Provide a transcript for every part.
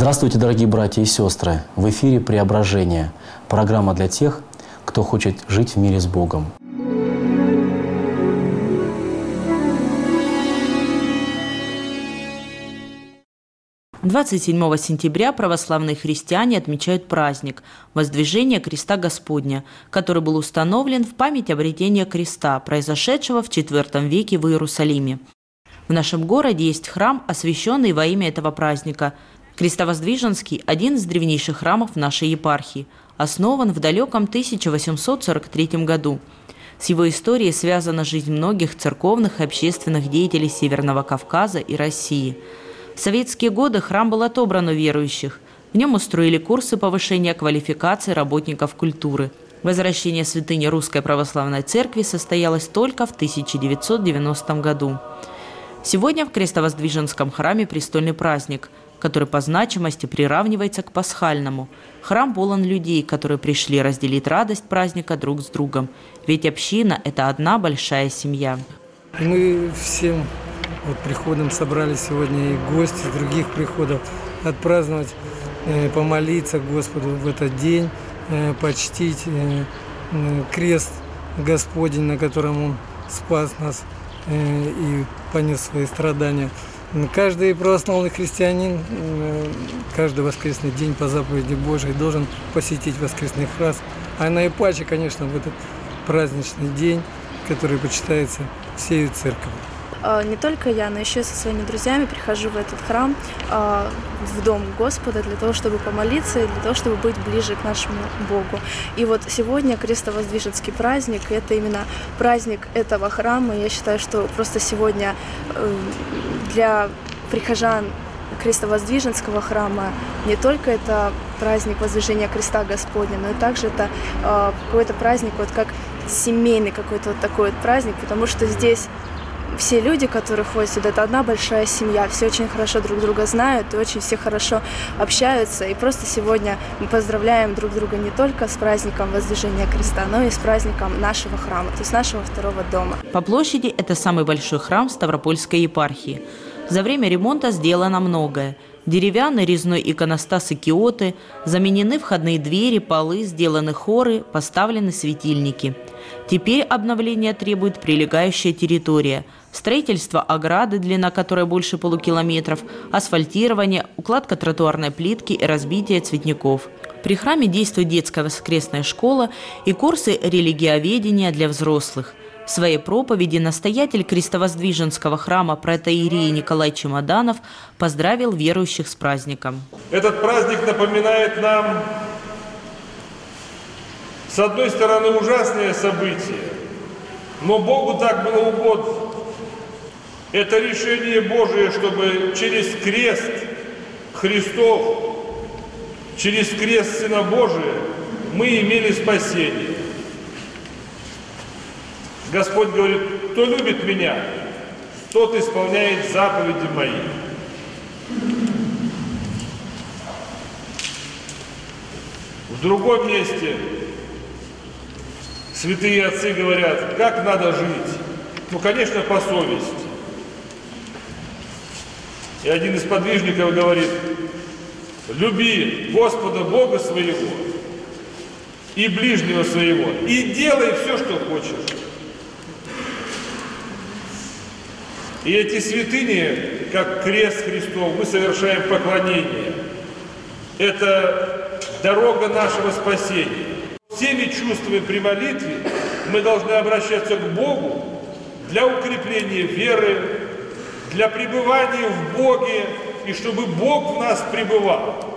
Здравствуйте, дорогие братья и сестры! В эфире «Преображение» – программа для тех, кто хочет жить в мире с Богом. – 27 сентября православные христиане отмечают праздник Воздвижения Креста Господня, который был установлен в память обретения креста, произошедшего в IV веке в Иерусалиме. В нашем городе есть храм, освященный во имя этого праздника. Крестовоздвиженский – один из древнейших храмов нашей епархии, основан в далеком 1843 году. С его историей связана жизнь многих церковных и общественных деятелей Северного Кавказа и России. В советские годы храм был отобран у верующих. В нем устроили курсы повышения квалификации работников культуры. Возвращение святыни Русской Православной Церкви состоялось только в 1990 году. Сегодня в Крестовоздвиженском храме престольный праздник, который по значимости приравнивается к пасхальному. Храм полон людей, которые пришли разделить радость праздника друг с другом. Ведь община – это одна большая семья. Мы всем приходом собрались сегодня и гости с других приходов отпраздновать, помолиться Господу в этот день, почтить крест Господень, на котором Он спас нас и понес свои страдания. Каждый православный христианин каждый воскресный день по заповеди Божией должен посетить воскресный храм. А наипаче, конечно, в этот праздничный день, который почитается всей церковью. Не только я, но еще со своими друзьями прихожу в этот храм, в дом Господа, для того, чтобы помолиться и для того, чтобы быть ближе к нашему Богу. И вот сегодня Крестовоздвиженский праздник, это именно праздник этого храма. Я считаю, что просто сегодня для прихожан Крестовоздвиженского храма не только это праздник Воздвижения Креста Господня, но и также это какой-то праздник, вот как семейный какой-то вот такой вот праздник, потому что здесь все люди, которые ходят сюда, это одна большая семья. Все очень хорошо друг друга знают и очень все хорошо общаются. И просто сегодня мы поздравляем друг друга не только с праздником Воздвижения Креста, но и с праздником нашего храма, то есть нашего второго дома. По площади это самый большой храм Ставропольской епархии. За время ремонта сделано многое. Деревянный резной иконостас и киоты, заменены входные двери, полы, сделаны хоры, поставлены светильники. Теперь обновление требует прилегающая территория. Строительство ограды, длина которой больше полукилометров, асфальтирование, укладка тротуарной плитки и разбитие цветников. При храме действует детская воскресная школа и курсы религиоведения для взрослых. В своей проповеди настоятель Крестовоздвиженского храма протоиерей Николай Чемоданов поздравил верующих с праздником. Этот праздник напоминает нам, с одной стороны, ужасное событие, но Богу так было угодно. Это решение Божие, чтобы через крест Христов, через крест Сына Божия мы имели спасение. Господь говорит: кто любит Меня, тот исполняет заповеди Мои. В другом месте святые отцы говорят, как надо жить. Ну, конечно, по совести. И один из подвижников говорит: люби Господа Бога своего и ближнего своего, и делай все, что хочешь. И эти святыни, как крест Христов, мы совершаем поклонение. Это дорога нашего спасения. Всеми чувствами при молитве мы должны обращаться к Богу для укрепления веры, для пребывания в Боге, и чтобы Бог в нас пребывал.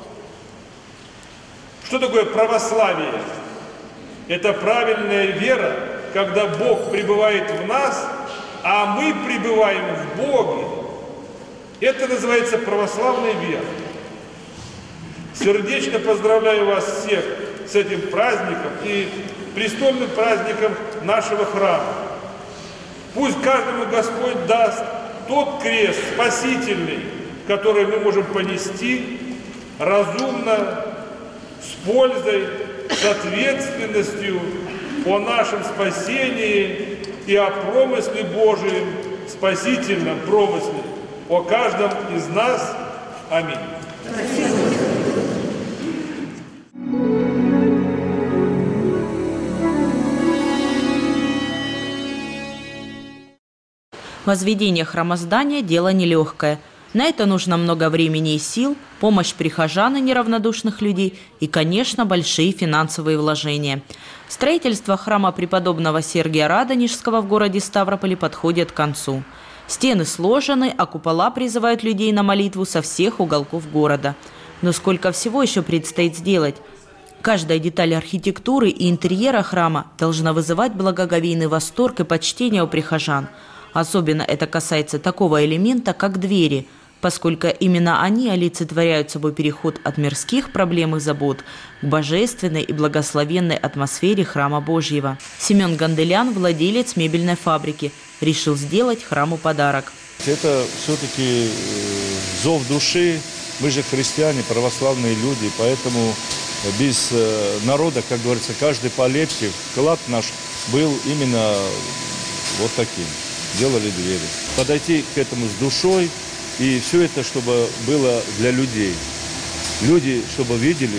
Что такое православие? Это правильная вера, когда Бог пребывает в нас, а мы пребываем в Боге. Это называется православная вера. Сердечно поздравляю вас всех с этим праздником и престольным праздником нашего храма. Пусть каждому Господь даст тот крест спасительный, который мы можем понести разумно, с пользой, с ответственностью о нашем спасении и о промысле Божием, спасительном промысле, о каждом из нас. Аминь. Возведение храмоздания – дело нелегкое. На это нужно много времени и сил, помощь прихожан и неравнодушных людей и, конечно, большие финансовые вложения. Строительство храма преподобного Сергия Радонежского в городе Ставрополе подходит к концу. Стены сложены, а купола призывают людей на молитву со всех уголков города. Но сколько всего еще предстоит сделать? Каждая деталь архитектуры и интерьера храма должна вызывать благоговейный восторг и почтение у прихожан. Особенно это касается такого элемента, как двери, поскольку именно они олицетворяют собой переход от мирских проблем и забот к божественной и благословенной атмосфере храма Божьего. Семен Ганделян, владелец мебельной фабрики, решил сделать храму подарок. Это все-таки зов души. Мы же христиане, православные люди, поэтому без народа, как говорится, каждый по лепте, вклад наш был именно вот таким. Делали двери. Подойти к этому с душой, и все это, чтобы было для людей. Люди, чтобы видели,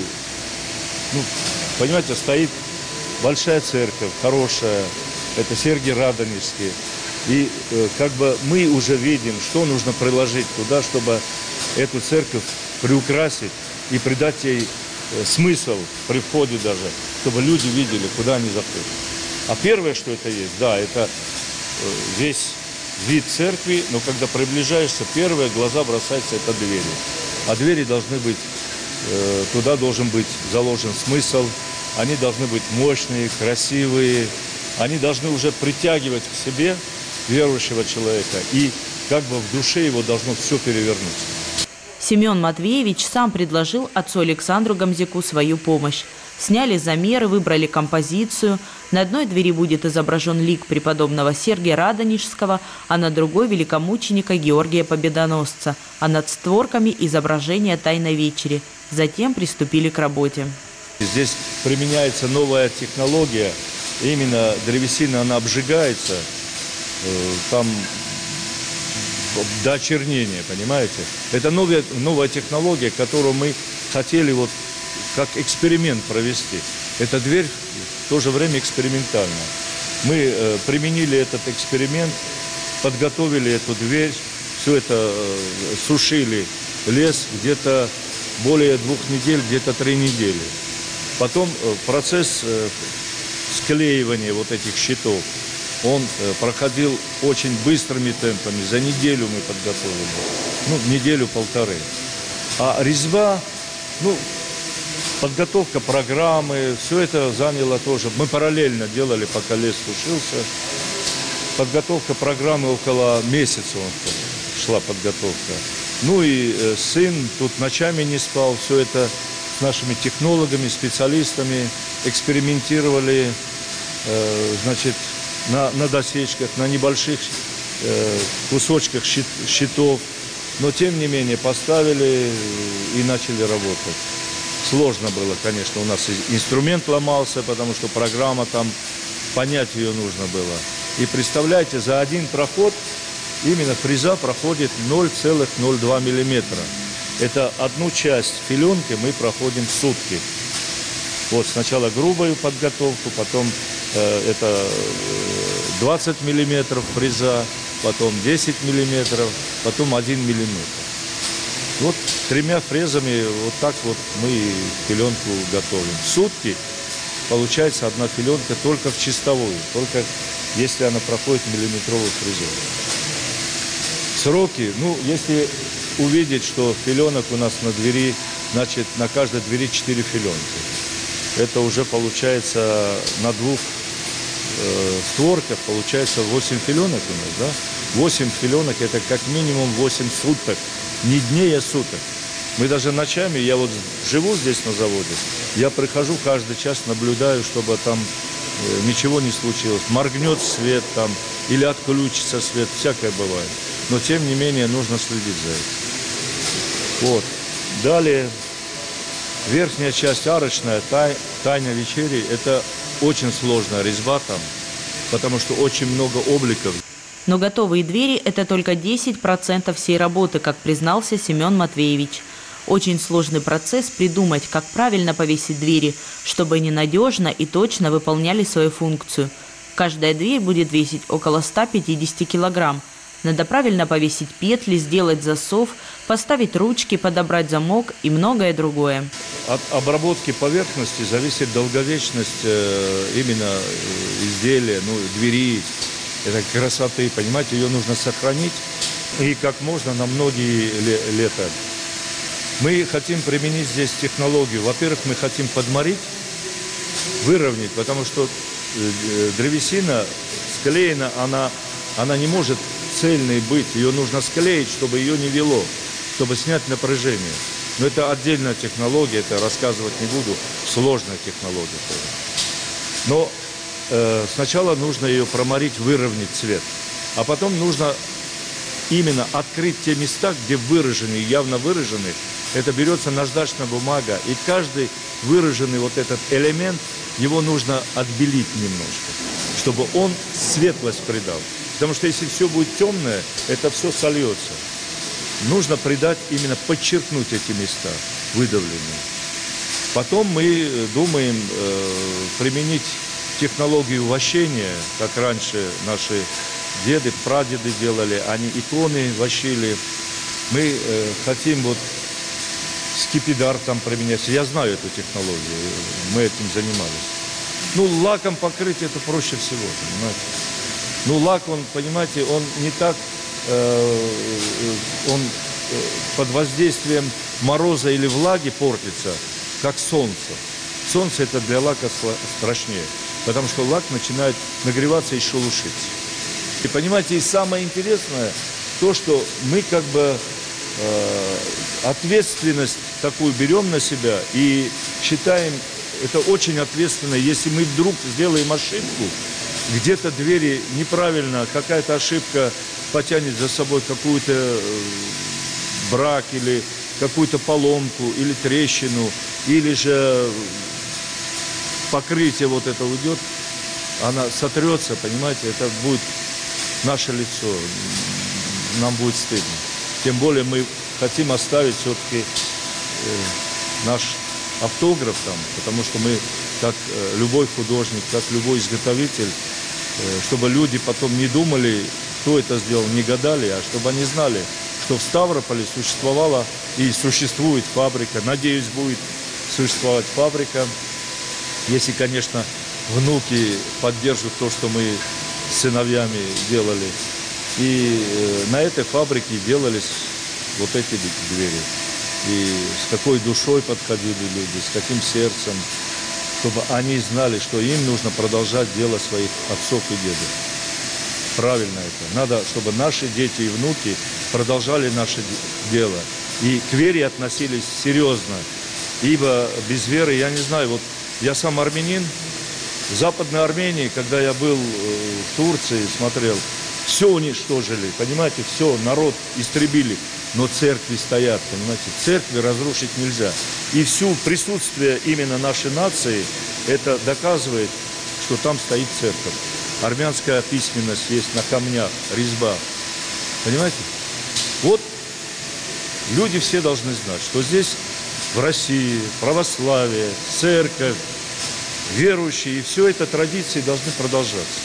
понимаете, стоит большая церковь, хорошая, это Сергий Радонежский. И как бы мы уже видим, что нужно приложить туда, чтобы эту церковь приукрасить и придать ей смысл при входе даже, чтобы люди видели, куда они заходят. А первое, что это есть, да, это весь вид церкви, но когда приближаешься, первое, глаза бросаются, это двери. А двери должны быть, туда должен быть заложен смысл, они должны быть мощные, красивые, они должны уже притягивать к себе верующего человека, и как бы в душе его должно все перевернуть. Семен Матвеевич сам предложил отцу Александру Гамзяку свою помощь. Сняли замеры, выбрали композицию. На одной двери будет изображен лик преподобного Сергия Радонежского, а на другой – великомученика Георгия Победоносца, а над створками – изображение Тайной Вечери. Затем приступили к работе. Здесь применяется новая технология. Именно древесина, она обжигается там до очернения, понимаете? Это новая технология, которую мы хотели вот как эксперимент провести. Эта дверь в то же время экспериментальная. Мы применили этот эксперимент, подготовили эту дверь, все это сушили лес где-то более 2 недель, где-то 3 недели. Потом процесс склеивания вот этих щитов, он проходил очень быстрыми темпами. За неделю мы подготовили, неделю-полторы. А резьба, подготовка программы, все это заняло тоже. Мы параллельно делали, пока лес сушился. Подготовка программы около месяца шла подготовка. И сын тут ночами не спал. Все это с нашими технологами, специалистами экспериментировали, на досечках, на небольших кусочках щитов. Но тем не менее поставили и начали работать. Сложно было, конечно, у нас инструмент ломался, потому что программа там, понять ее нужно было. И представляете, за один проход именно фреза проходит 0,02 миллиметра. Это одну часть филенки мы проходим в сутки. Вот сначала грубую подготовку, потом это 20 миллиметров фреза, потом 10 миллиметров, потом 1 миллиметр. Вот 3 фрезами вот так вот мы филенку готовим. В сутки получается одна филенка только в чистовую, только если она проходит миллиметровую фрезу. Сроки, если увидеть, что филенок у нас на двери, значит, на каждой двери 4 филенки. Это уже получается на 2 створках, получается 8 филенок у нас, да? 8 филенок, это как минимум 8 суток. Не дней, а суток. Мы даже ночами, я вот живу здесь на заводе, я прихожу каждый час, наблюдаю, чтобы там ничего не случилось. Моргнет свет там, или отключится свет, всякое бывает. Но тем не менее нужно следить за этим. Вот. Далее, верхняя часть арочная, Тайна Вечери, это очень сложная резьба там, потому что очень много обликов. Но готовые двери – это только 10% всей работы, как признался Семен Матвеевич. Очень сложный процесс придумать, как правильно повесить двери, чтобы они надежно и точно выполняли свою функцию. Каждая дверь будет весить около 150 килограмм. Надо правильно повесить петли, сделать засов, поставить ручки, подобрать замок и многое другое. От обработки поверхности зависит долговечность именно изделия, двери, этой красоты. Понимаете, ее нужно сохранить и как можно на многие лета. Мы хотим применить здесь технологию. Во-первых, мы хотим подморить, выровнять, потому что древесина склеена, она не может цельной быть. Ее нужно склеить, чтобы ее не вело, чтобы снять напряжение. Но это отдельная технология, это рассказывать не буду, сложная технология. Но сначала нужно ее проморить, выровнять цвет. А потом нужно именно открыть те места, где выражены, явно выражены. Это берется наждачная бумага, и каждый выраженный вот этот элемент, его нужно отбелить немножко, чтобы он светлость придал. Потому что если все будет темное, это все сольется. Нужно придать, именно подчеркнуть эти места выдавленные. Потом мы думаем применить технологию вощения, как раньше наши деды, прадеды делали, они иконы вощили. Мы хотим вот скипидар там применять. Я знаю эту технологию, мы этим занимались. Лаком покрыть это проще всего, понимаете. Лак, он, понимаете, он не так, он под воздействием мороза или влаги портится, как солнце. Солнце это для лака страшнее, потому что лак начинает нагреваться и шелушиться. И понимаете, и самое интересное, то, что мы как бы ответственность такую берем на себя и считаем, это очень ответственно, если мы вдруг сделаем ошибку, где-то двери неправильно, какая-то ошибка потянет за собой какую-то брак или какую-то поломку, или трещину, или же покрытие вот это уйдет, она сотрется, понимаете, это будет наше лицо, нам будет стыдно. Тем более мы хотим оставить все-таки наш автограф там, потому что мы, как любой художник, как любой изготовитель, чтобы люди потом не думали, кто это сделал, не гадали, а чтобы они знали, что в Ставрополе существовала и существует фабрика, надеюсь, будет существовать фабрика, если, конечно, внуки поддержат то, что мы с сыновьями делали. И на этой фабрике делались вот эти двери. И с какой душой подходили люди, с каким сердцем, чтобы они знали, что им нужно продолжать дело своих отцов и дедов. Правильно это. Надо, чтобы наши дети и внуки продолжали наше дело. И к вере относились серьезно. Ибо без веры, я не знаю, вот я сам армянин, в Западной Армении, когда я был в Турции, смотрел, все уничтожили, понимаете, все, народ истребили, но церкви стоят, понимаете, церкви разрушить нельзя. И всё присутствие именно нашей нации, это доказывает, что там стоит церковь. Армянская письменность есть на камнях, резьба, понимаете? Вот люди все должны знать, что здесь в России православие, церковь, верующие, и все это традиции должны продолжаться.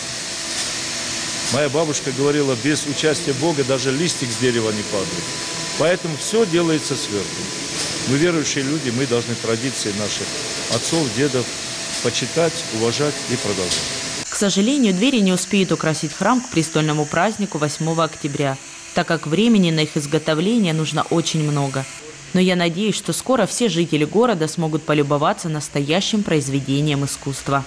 Моя бабушка говорила, без участия Бога даже листик с дерева не падает. Поэтому все делается сверху. Мы верующие люди, мы должны традиции наших отцов, дедов почитать, уважать и продолжать. К сожалению, двери не успеют украсить храм к престольному празднику 8 октября, так как времени на их изготовление нужно очень много. Но я надеюсь, что скоро все жители города смогут полюбоваться настоящим произведением искусства.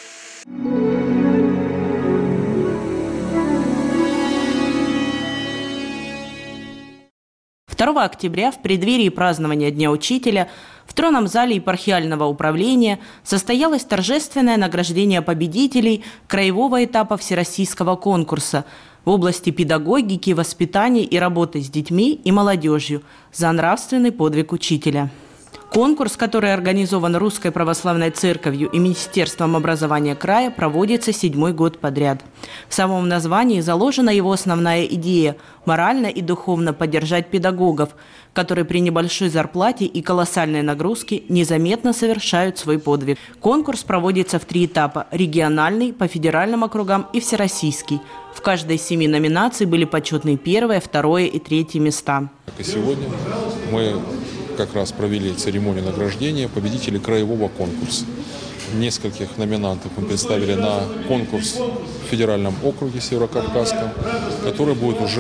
2 октября в преддверии празднования Дня Учителя в тронном зале епархиального управления состоялось торжественное награждение победителей краевого этапа всероссийского конкурса в области педагогики, воспитания и работы с детьми и молодежью за нравственный подвиг учителя. Конкурс, который организован Русской Православной Церковью и Министерством образования края, проводится 7-й год подряд. В самом названии заложена его основная идея – морально и духовно поддержать педагогов, которые при небольшой зарплате и колоссальной нагрузке незаметно совершают свой подвиг. Конкурс проводится в 3 этапа – региональный, по федеральным округам и всероссийский. В каждой из 7 номинаций были почетные 1-е, 2-е и 3-е места. И сегодня мы как раз провели церемонию награждения победителей краевого конкурса. Нескольких номинантов мы представили на конкурс в федеральном округе Северокавказском, который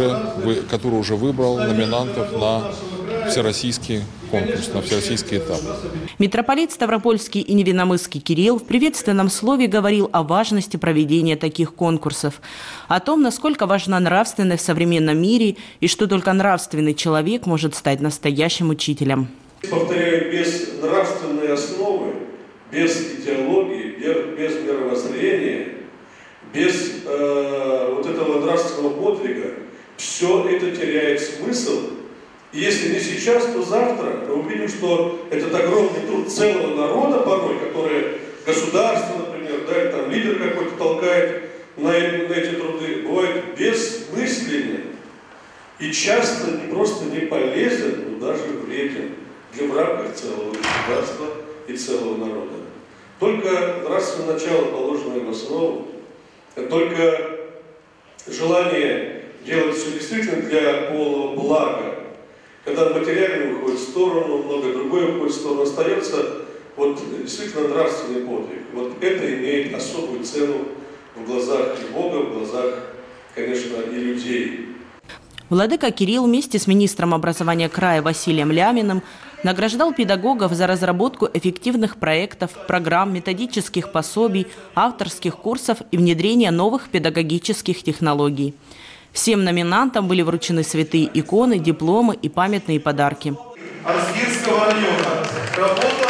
уже выбрал номинантов на всероссийский конкурс, на всероссийский этап. Митрополит Ставропольский и Невинномысский Кирилл в приветственном слове говорил о важности проведения таких конкурсов, о том, насколько важна нравственность в современном мире и что только нравственный человек может стать настоящим учителем. Повторяю, без нравственной основы, без идеологии, без мировоззрения, без вот этого нравственного подвига, все это теряет смысл. И если не сейчас, то завтра мы увидим, что этот огромный труд целого народа порой, который государство, например, да, или там лидер какой-то толкает на эти труды, бывает бессмысленен и часто не просто не полезен, но даже вреден в рамках целого государства и целого народа. Только нравственное начало, положенное в основу, только желание делать все действительно для полного блага, когда материальное уходит в сторону, многое другое уходит в сторону, остается вот действительно нравственный подвиг. Вот это имеет особую цену в глазах и Бога, в глазах, конечно, и людей. Владыка Кирилл вместе с министром образования края Василием Ляминым награждал педагогов за разработку эффективных проектов, программ, методических пособий, авторских курсов и внедрение новых педагогических технологий. Всем номинантам были вручены святые иконы, дипломы и памятные подарки. Арзгирского района. Работа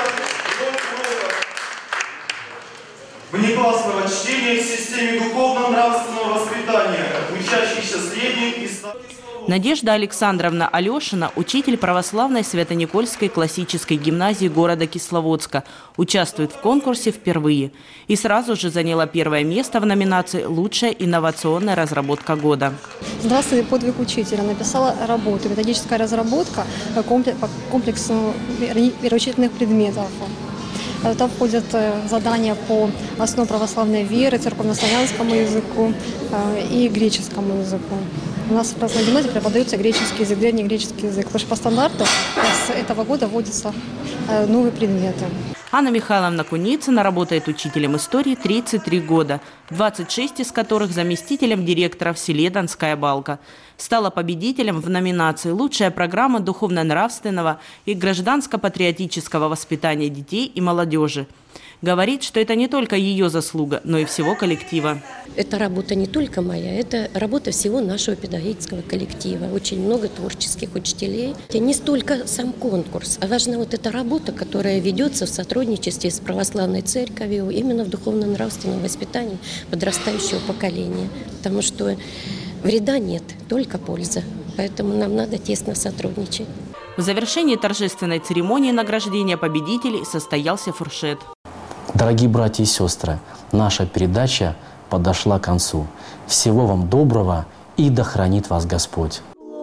внеклассного чтения в системе духовно-нравственного воспитания, учащихся средних и старших. Надежда Александровна Алешина – учитель православной Свято-Никольской классической гимназии города Кисловодска, участвует в конкурсе впервые и сразу же заняла 1-е место в номинации «Лучшая инновационная разработка года». Здравствуйте, подвиг учителя. Написала работу, методическая разработка по комплексу вероучительных предметов. Туда входят задания по основам православной веры, церковно-славянскому языку и греческому языку. У нас в православной гимназии преподается греческий язык, древнегреческий язык. Потому что по стандарту с этого года вводятся новые предметы. Анна Михайловна Куницына работает учителем истории 33 года, 26 из которых заместителем директора в селе Донская Балка. Стала победителем в номинации «Лучшая программа духовно-нравственного и гражданско-патриотического воспитания детей и молодежи». Говорит, что это не только ее заслуга, но и всего коллектива. Это работа не только моя, это работа всего нашего педагогического коллектива. Очень много творческих учителей. И не столько сам конкурс, а важна вот эта работа, которая ведется в сотрудничестве с православной церковью именно в духовно-нравственном воспитании подрастающего поколения. Потому что вреда нет, только польза. Поэтому нам надо тесно сотрудничать. В завершении торжественной церемонии награждения победителей состоялся фуршет. Дорогие братья и сестры, наша передача подошла к концу. Всего вам доброго и да хранит вас Господь.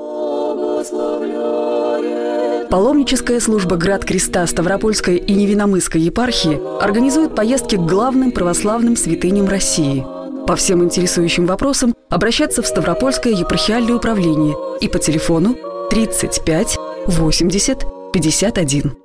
Паломническая служба «Град Креста» Ставропольской и Невинномысской епархии организует поездки к главным православным святыням России. По всем интересующим вопросам обращаться в Ставропольское епархиальное управление и по телефону 35 80 51.